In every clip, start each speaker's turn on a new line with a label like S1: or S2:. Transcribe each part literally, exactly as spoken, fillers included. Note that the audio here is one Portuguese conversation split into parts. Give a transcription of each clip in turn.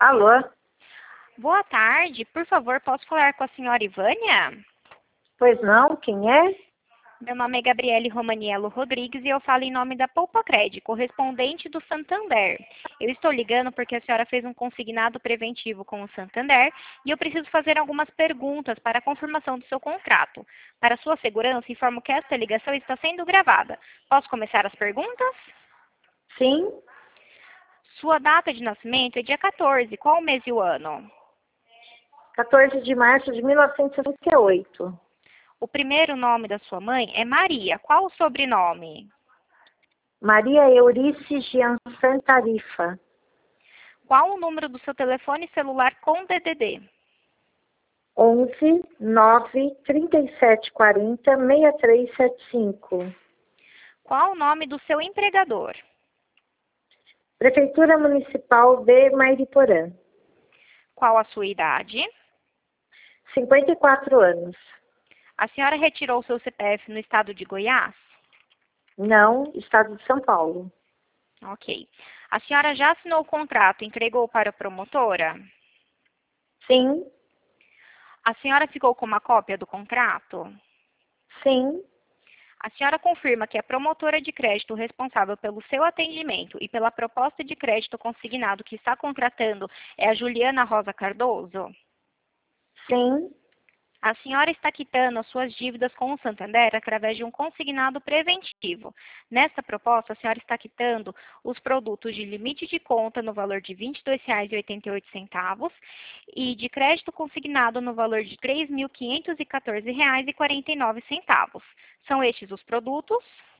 S1: Alô?
S2: Boa tarde, por favor, posso falar com a senhora Ivânia?
S1: Pois não, quem é?
S2: Meu nome é Gabriele Romaniello Rodrigues e eu falo em nome da Poupacred, correspondente do Santander. Eu estou ligando porque a senhora fez um consignado preventivo com o Santander e eu preciso fazer algumas perguntas para a confirmação do seu contrato. Para sua segurança, informo que esta ligação está sendo gravada. Posso começar as perguntas?
S1: Sim,
S2: Sua data de nascimento é dia quatorze, qual o mês e o ano?
S1: quatorze de março de mil novecentos e sessenta e oito.
S2: O primeiro nome da sua mãe é Maria, qual o sobrenome?
S1: Maria Eurice Gianfran Tarifa.
S2: Qual o número do seu telefone celular com D D D?
S1: onze, nove, trinta e sete, quarenta, sessenta e três setenta e cinco.
S2: Qual o nome do seu empregador?
S1: Prefeitura Municipal de Mairiporã.
S2: Qual a sua idade?
S1: cinquenta e quatro anos.
S2: A senhora retirou seu C P F no estado de Goiás?
S1: Não, Estado de São Paulo.
S2: Ok. A senhora já assinou o contrato e entregou para a promotora?
S1: Sim,
S2: A senhora ficou com uma cópia do contrato?
S1: sim,
S2: A senhora confirma que a promotora de crédito responsável pelo seu atendimento e pela proposta de crédito consignado que está contratando é a Juliana Rosa Cardoso?
S1: sim,
S2: A senhora está quitando as suas dívidas com o Santander através de um consignado preventivo. Nesta proposta, a senhora está quitando os produtos de limite de conta no valor de vinte e dois reais e oitenta e oito centavos e de crédito consignado no valor de três mil quinhentos e quatorze reais e quarenta e nove centavos. São estes os produtos?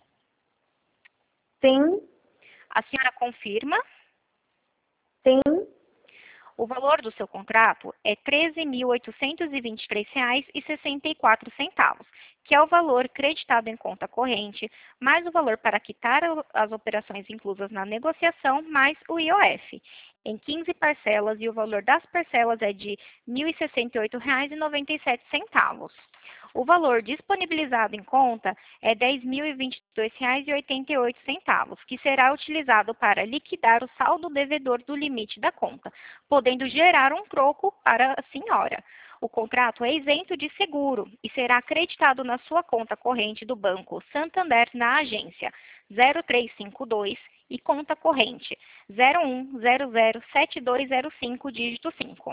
S1: sim,
S2: A senhora confirma?
S1: sim,
S2: O valor do seu contrato é treze mil oitocentos e vinte e três reais e sessenta e quatro centavos, que é o valor creditado em conta corrente, mais o valor para quitar as operações inclusas na negociação, mais o I O F, em quinze parcelas, e o valor das parcelas é de mil e sessenta e oito reais e noventa e sete centavos. O valor disponibilizado em conta é dez mil e vinte e dois reais e oitenta e oito centavos, que será utilizado para liquidar o saldo devedor do limite da conta, podendo gerar um troco para a senhora. O contrato é isento de seguro e será acreditado na sua conta corrente do Banco Santander na agência zero três cinco dois e conta corrente zero um zero zero sete dois zero cinco, dígito cinco.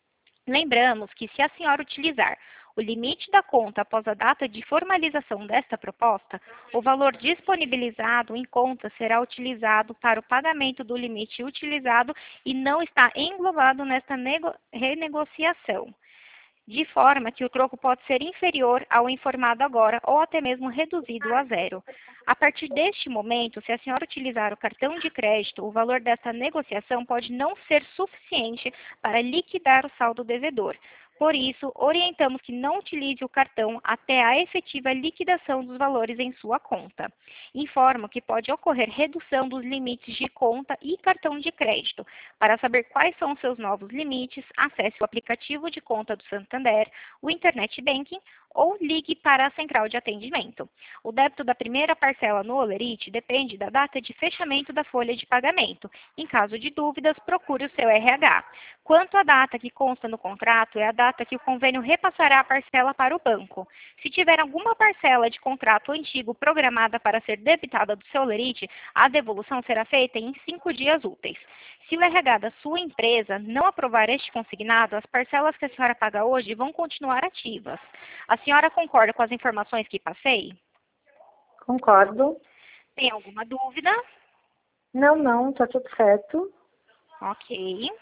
S2: Lembramos que, se a senhora utilizar o limite da conta após a data de formalização desta proposta, o valor disponibilizado em conta será utilizado para o pagamento do limite utilizado e não está englobado nesta renegociação, de forma que o troco pode ser inferior ao informado agora ou até mesmo reduzido a zero. A partir deste momento, se a senhora utilizar o cartão de crédito, o valor desta negociação pode não ser suficiente para liquidar o saldo devedor. Por isso, orientamos que não utilize o cartão até a efetiva liquidação dos valores em sua conta. Informo que pode ocorrer redução dos limites de conta e cartão de crédito. Para saber quais são os seus novos limites, acesse o aplicativo de conta do Santander, o Internet Banking ou ligue para a central de atendimento. O débito da primeira parcela no Olerite depende da data de fechamento da folha de pagamento. Em caso de dúvidas, procure o seu R H. Quanto à data que consta no contrato, é a data que o convênio repassará a parcela para o banco. Se tiver alguma parcela de contrato antigo programada para ser debitada do seu Olerite, a devolução será feita em cinco dias úteis. Se o R H da sua empresa não aprovar este consignado, as parcelas que a senhora paga hoje vão continuar ativas. A senhora concorda com as informações que passei?
S1: concordo.
S2: Tem alguma dúvida?
S1: Não, não, tá tudo certo.
S2: Ok.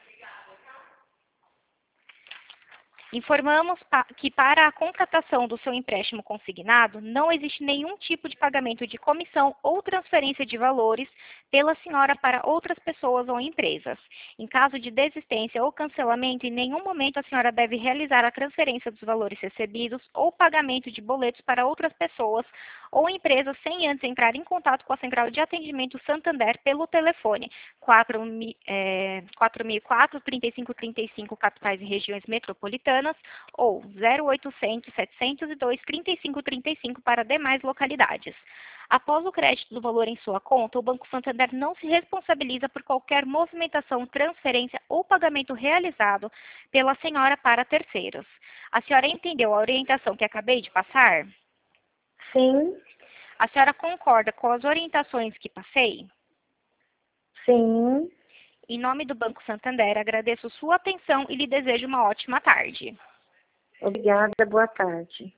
S2: Informamos pa- que para a contratação do seu empréstimo consignado, não existe nenhum tipo de pagamento de comissão ou transferência de valores pela senhora para outras pessoas ou empresas. Em caso de desistência ou cancelamento, em nenhum momento a senhora deve realizar a transferência dos valores recebidos ou pagamento de boletos para outras pessoas ou empresas sem antes entrar em contato com a Central de Atendimento Santander pelo telefone quatro mil e quatro, trinta e cinco trinta e cinco, capitais e regiões metropolitanas, metropolitanas ou zero oitocentos, setecentos e dois, trinta e cinco trinta e cinco para demais localidades. Após o crédito do valor em sua conta, o Banco Santander não se responsabiliza por qualquer movimentação, transferência ou pagamento realizado pela senhora para terceiros. A senhora entendeu a orientação que acabei de passar?
S1: Sim,
S2: A senhora concorda com as orientações que passei?
S1: sim.
S2: Em nome do Banco Santander, agradeço sua atenção e lhe desejo uma ótima tarde.
S1: Obrigada, boa tarde.